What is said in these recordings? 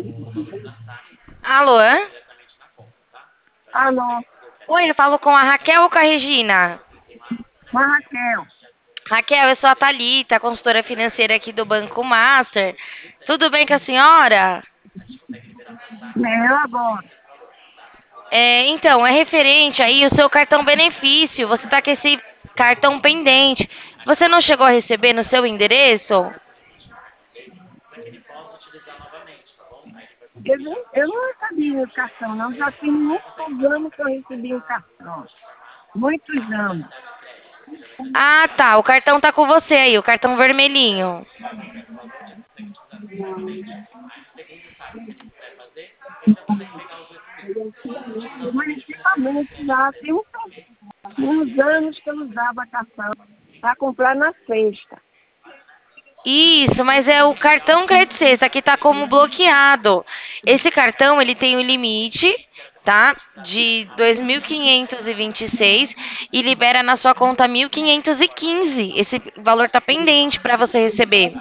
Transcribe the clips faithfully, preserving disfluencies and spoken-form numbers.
Alô? Alô, Oi, eu falo com a Raquel ou com a Regina? mas Raquel, Raquel, eu sou a Thalita, consultora financeira aqui do Banco Master. Tudo bem com a senhora? melhor agora. É, então, é referente aí o seu cartão benefício. Você está com esse cartão pendente. Você não chegou a receber no seu endereço? Eu não, eu não recebi o cartão, não. Já tem muitos anos que eu recebi o cartão. Muitos anos. Ah, tá. O cartão tá com você aí, o cartão vermelhinho. Municipalmente já tem uns, uns anos que eu usava cartão para comprar na sexta. Isso, mas é o cartão Credit Sexta que está como bloqueado. Esse cartão ele tem um limite, tá? De dois mil quinhentos e vinte e seis e libera na sua conta mil quinhentos e quinze. Esse valor tá pendente para você receber.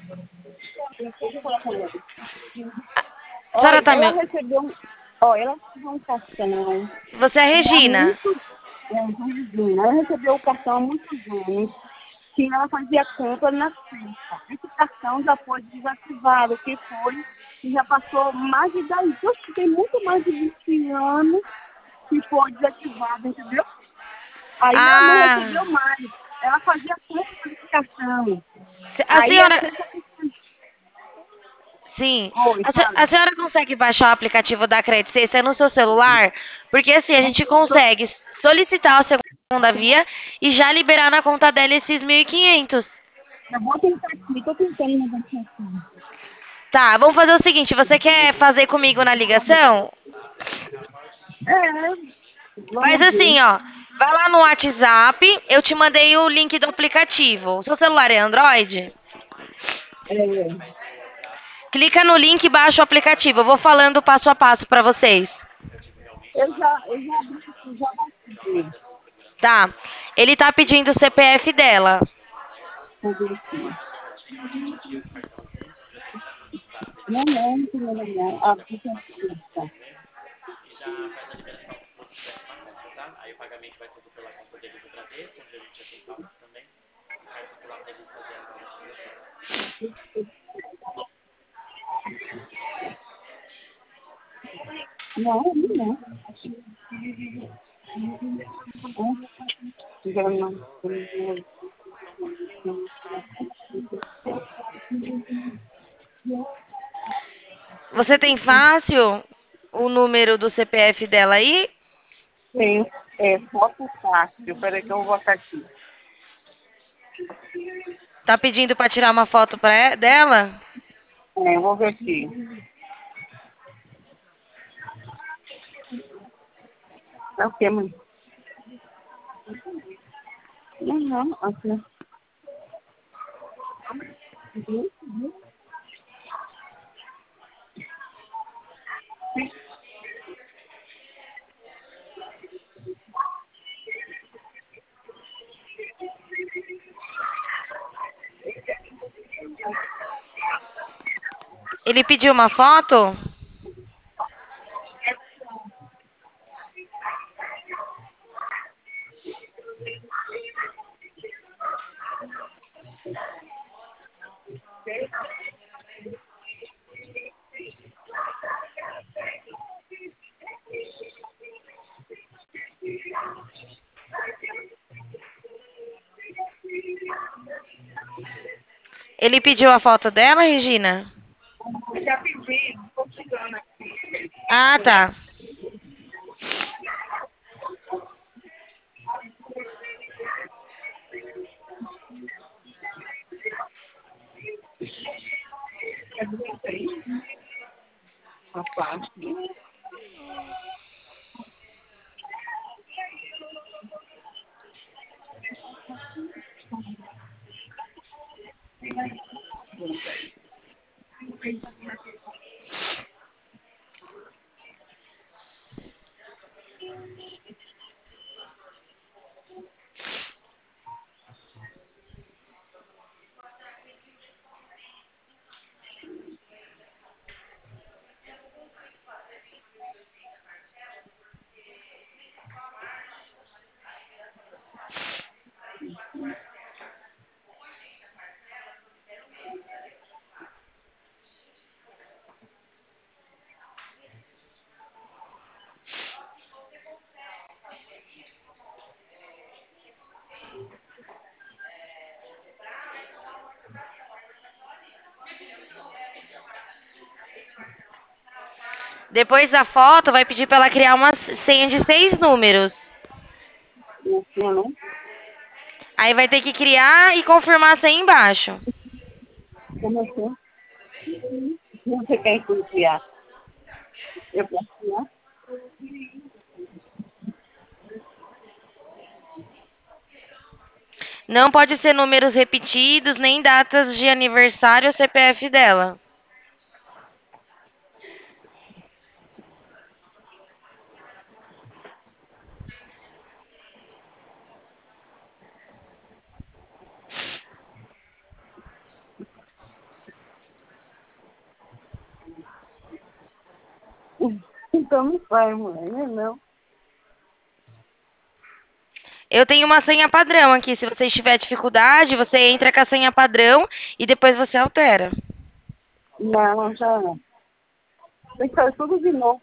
A senhora Olha, tá ela me... recebeu, ó, ela recebeu um cartão Você é a há Regina? muito, é, Regina, ela recebeu o cartão há muitos anos, que ela fazia compra na sexta. Esse cartão já foi desativado, que foi, que já passou mais de dez anos, que tem muito mais de vinte anos que foi desativado, entendeu? Aí ela não recebeu Ah, mais. Ela fazia compra desse cartão. a Aí a senhora, sexta que sim. foi, A, se- fala. a senhora consegue baixar o aplicativo da Credit Sexta no seu celular? Porque assim, a gente consegue solicitar a segunda via e já liberar na conta dela esses mil e quinhentos. Eu vou tentar aqui, tô tentando negociar aqui. Tá, vamos fazer o seguinte, você quer fazer comigo na ligação? É, Faz vamos ver. assim, ó. Vai lá no WhatsApp, eu te mandei o link do aplicativo. O seu celular é Android? É, Clica no link e baixa o aplicativo. Eu vou falando passo a passo pra vocês. eu já, eu já abri aqui, já baixei. Tá? Ele tá pedindo o C P F dela. Vou ver aqui. Não, não, não, não, não. A aplicativo, tá. Não, não. Já não. Você tem fácil o número do C P F dela aí? Tem, é, foto fácil. Peraí que eu vou botar aqui. Tá pedindo pra tirar uma foto pra e- dela? É, eu vou ver aqui. É o que, mãe? Não, não, aqui. Ele pediu uma foto? Ele pediu a foto dela, Regina? Eu já pedi, estou chegando aqui. Ah, tá. Rapaz. Depois da foto, vai pedir para ela criar uma senha de seis números. Assim, né? Aí vai ter que criar e confirmar a senha embaixo. Como assim? Você quer criar? Eu posso criar? Não pode ser números repetidos, nem datas de aniversário ou C P F dela. Então não faz, mãe, né? Não. Eu tenho uma senha padrão aqui. Se você tiver dificuldade, você entra com a senha padrão e depois você altera. Não, já não. Tem que fazer tudo de novo.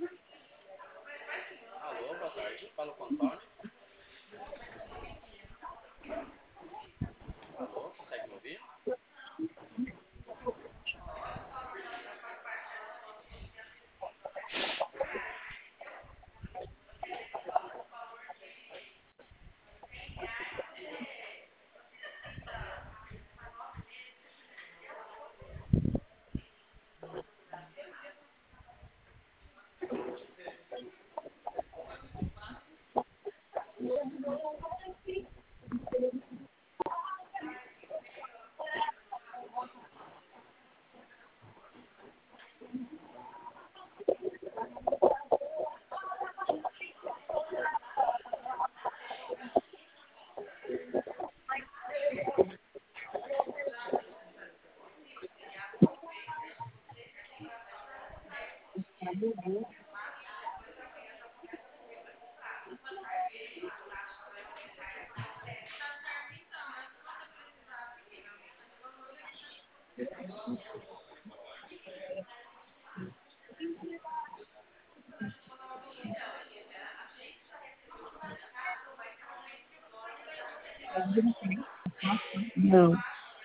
Não.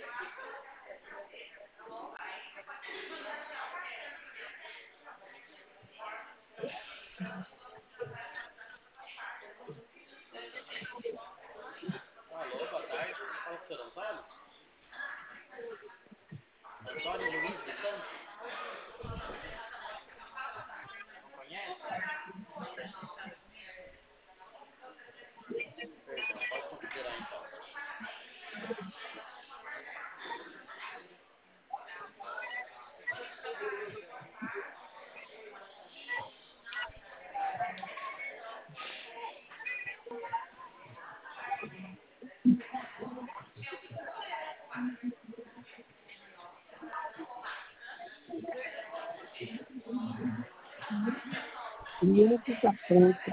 Isso tá pronto.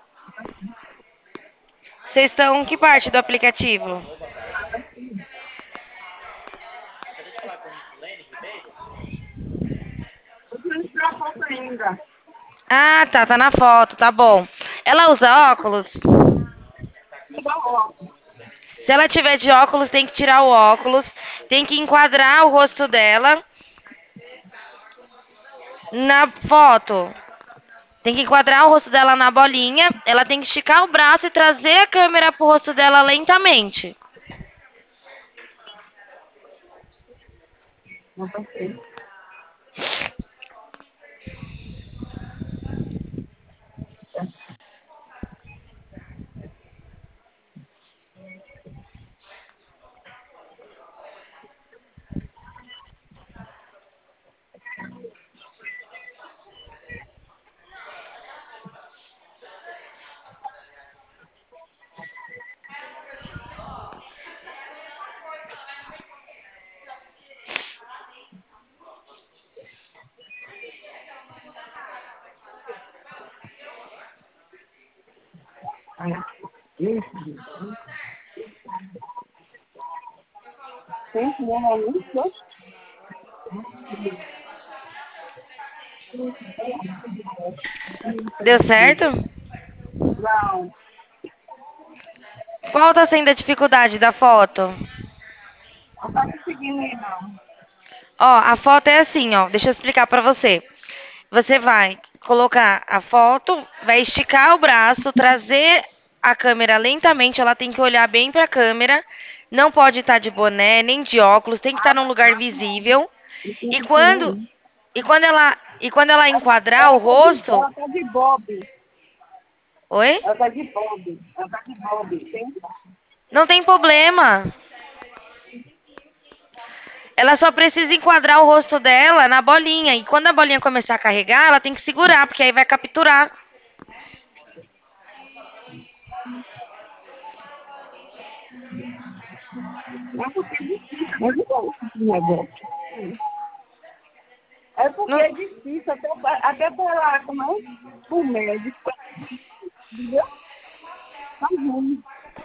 Vocês estão em que parte do aplicativo? Eu preciso tirar foto ainda. Ah, tá, tá na foto, tá bom. Ela usa óculos? Tirar óculos. Se ela tiver de óculos, tem que tirar o óculos, tem que enquadrar o rosto dela na foto. Tem que enquadrar o rosto dela na bolinha, ela tem que esticar o braço e trazer a câmera pro rosto dela lentamente. Não passei. Isso. Tem que dar uma luz, né? Deu certo? Não. Qual tá sendo a dificuldade da foto? Não tá conseguindo ir, não. Ó, a foto é assim, ó. Deixa eu explicar pra você. Você vai colocar a foto, vai esticar o braço, trazer a câmera lentamente, ela tem que olhar bem para a câmera, não pode estar de boné, nem de óculos, tem que estar num lugar visível. E quando e quando ela e quando ela enquadrar o Ela tá de, rosto, ela tá de bob. oi? Ela tá de bob. Ela tá de bob. Tem? Não tem problema. Ela só precisa enquadrar o rosto dela na bolinha. E quando a bolinha começar a carregar, ela tem que segurar, porque aí vai capturar. É porque é difícil. É difícil esse negócio. É porque Não, é difícil até, pra- até para lá, como é? O médico. Entendeu? Tá ruim.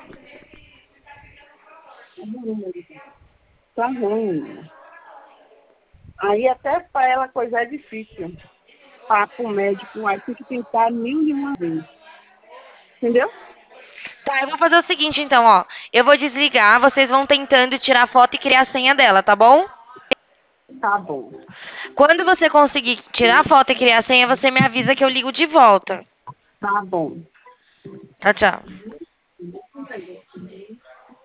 Tá ruim. Tá ruim. Aí até para ela coisa é difícil. Para o médico, aí tem que tentar mil e uma vez. Entendeu? tá, eu vou fazer o seguinte então, ó. Eu vou desligar, vocês vão tentando tirar foto e criar a senha dela, tá bom? Tá bom. Quando você conseguir tirar a foto e criar a senha, você me avisa que eu ligo de volta. Tá bom. Tchau, tchau.